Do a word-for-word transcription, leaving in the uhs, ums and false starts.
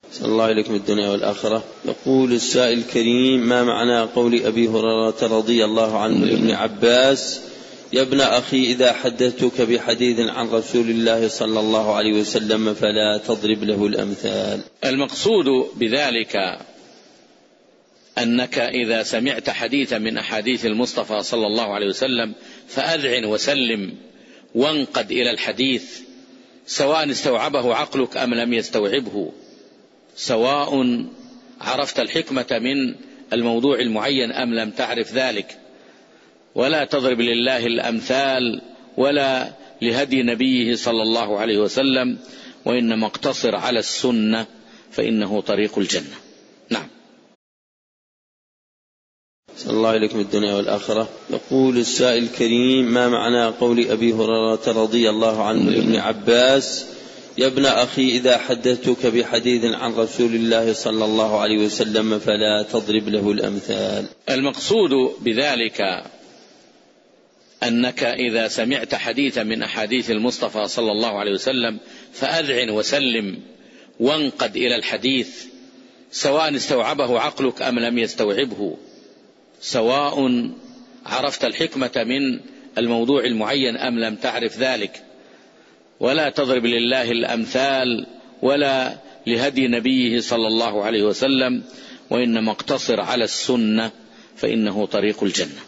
صلى الله عليكم الدنيا والآخرة. يقول السائل الكريم: ما معنى قول أبي هريرة رضي الله عنه لابن عباس: يا ابن أخي إذا حدثتك بحديث عن رسول الله صلى الله عليه وسلم فلا تضرب له الأمثال؟ المقصود بذلك أنك إذا سمعت حديثا من أحاديث المصطفى صلى الله عليه وسلم فأذعن وسلم وانقد إلى الحديث، سواء استوعبه عقلك أم لم يستوعبه، سواء عرفت الحكمة من الموضوع المعين أم لم تعرف ذلك. ولا تضرب لله الأمثال ولا لهدي نبيه صلى الله عليه وسلم، وإنما اقتصر على السنة فإنه طريق الجنة. نعم. صلى الله عليكم الدنيا والآخرة. يقول السائل الكريم: ما معنى قول أبي هريرة رضي الله عنه لابن عباس: يا ابن أخي إذا حدثتك بحديث عن رسول الله صلى الله عليه وسلم فلا تضرب له الأمثال؟ المقصود بذلك أنك إذا سمعت حديثا من أحاديث المصطفى صلى الله عليه وسلم فأذعن وسلم وانقد إلى الحديث، سواء استوعبه عقلك أم لم يستوعبه، سواء عرفت الحكمة من الموضوع المعين أم لم تعرف ذلك. ولا تضرب لله الأمثال ولا لهدي نبيه صلى الله عليه وسلم، وإنما اقتصر على السنة فإنه طريق الجنة.